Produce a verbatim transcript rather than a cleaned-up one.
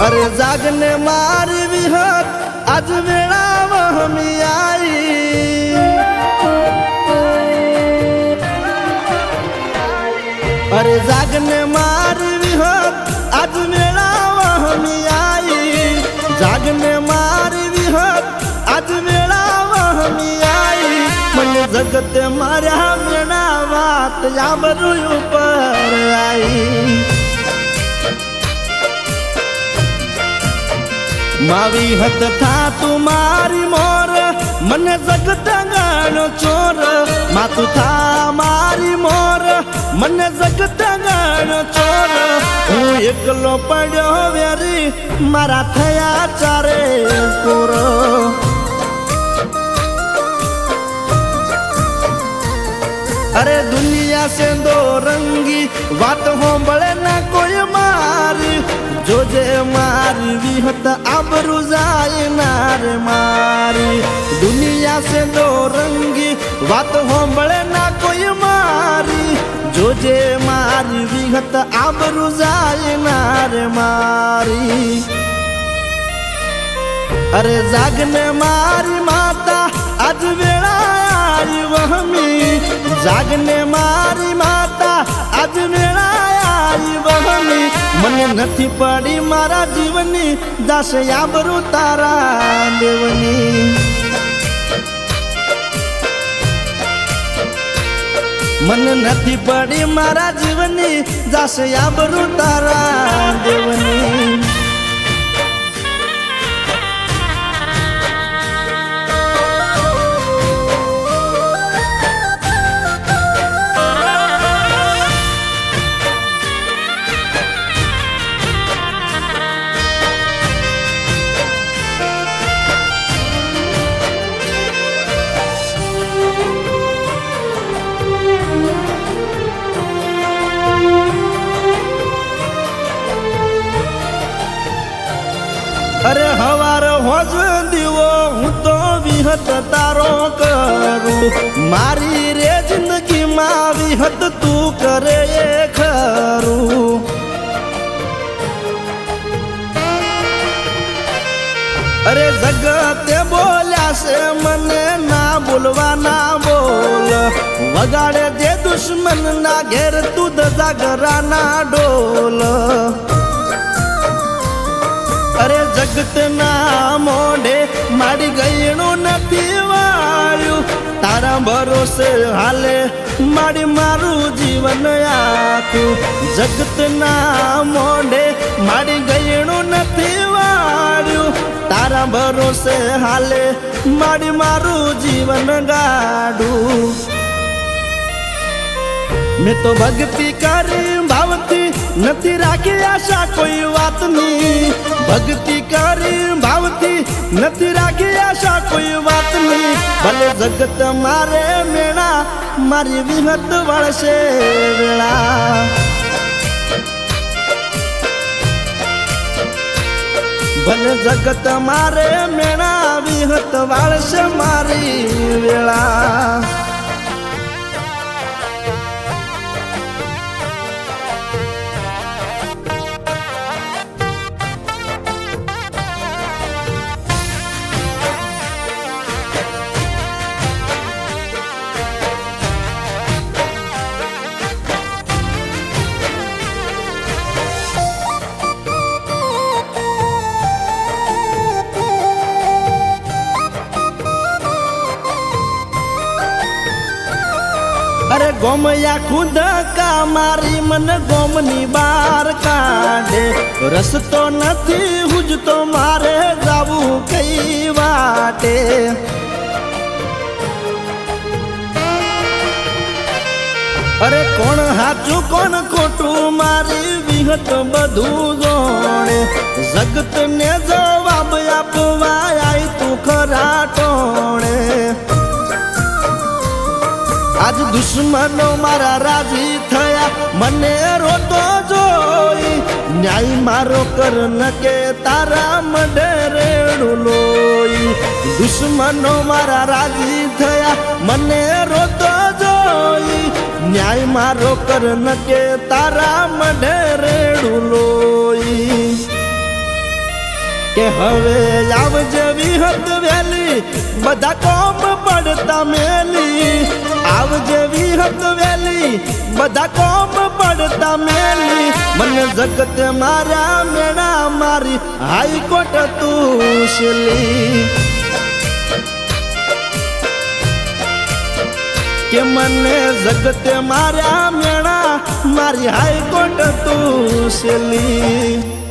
अरे जागने मारी विहत आज वेळा वहमी आई। अरे जागने मारी विहत आज वेळा वहमी आई। जागने मारी विहत आज वेळा वहमी आई। मन जगत मार्या मेणा वात याबरू ऊपर आई। मावी हत था तुम्हारी मोर मन जगत गाणो चोर। मातु था मारी मोर मन जगत गाणो चोर। हूँ एकलो पड्यो वेरी मारा थया चारे कोर। अरे दुनिया से दो रंगी बात हो बड़े ना कोई मारी। जो जे मारी विहत आबरू जाए नार मारी। दुनिया से दो रंगी बात हो बड़े ना कोई मारी। जो जे मारी विहत आबरू जाए नार मारी। अरे जागने मारी माता आज वेळा आई वहमी। जागने मारी माता आज वेळा आई वहमी। मन नथी पड़ी मारा जीवनी दास याबरू तारा देवनी। मन नथी पड़ी मारा जीवनी दास याबरू तारा देवनी। अरे हवार होज दीवो हूँ तो विहत तारो करूँ। मारी रे जिंदगी माँ विहत तू करे ये खरू। अरे जगते बोल्या से मने ना बोलवा ना बोल। वगाड़े दे दुश्मन ना घेर तू जागरा ना डोल। अरे जगत ना मोढ़े मारी गयणो नथी वाळ्यु। तारा भरोसे हाले मारी मारू जीवन आखू। जगत ना मोढ़े मारी गयणो नथी वाळ्यु। तारा भरोसे हाले मारी मारू जीवन गाडू। मैं तो भक्ति करी भावती नथी राखी आशा कोई बात नहीं। भक्ति करी भावती नथी राखी आशा कोई बात नहीं। भले जगत मारे मेणा मारी विहत वळशे वेळा। भले जगत मारे मेणा विहत वळशे मारी वेळा। अरे गोमया खुद का मारी मन गोमनी बार काढे। रस्तो नथी हुजतो मारे जावू कई वाटे। अरे कोण हाचू कोण खोटू मारी विहत बधू जोड़े। जगत ने जवाब आपवा आई तू खरा टोणे। आज दुश्मनो मारा राजी थया मने रोतो जोई। न्याय मारो कर न के तारा मडे रेणु लोई। दुश्मनो मारा राजी थया मने रोतो जोई। न्याय मारो कर न के तारा मडे रेणु लोई। કે હવે આવજે વિહત વેલી બધા કોમ પડતા મેલી આવજે વિહત વેલી બધા કોમ પડતા મેલી મને જગતે મારા મેળા મારી હાઈકોર્ટ તું શેલી કે મને જગતે મારા મેળા મારી હાઈકોર્ટ તું શેલી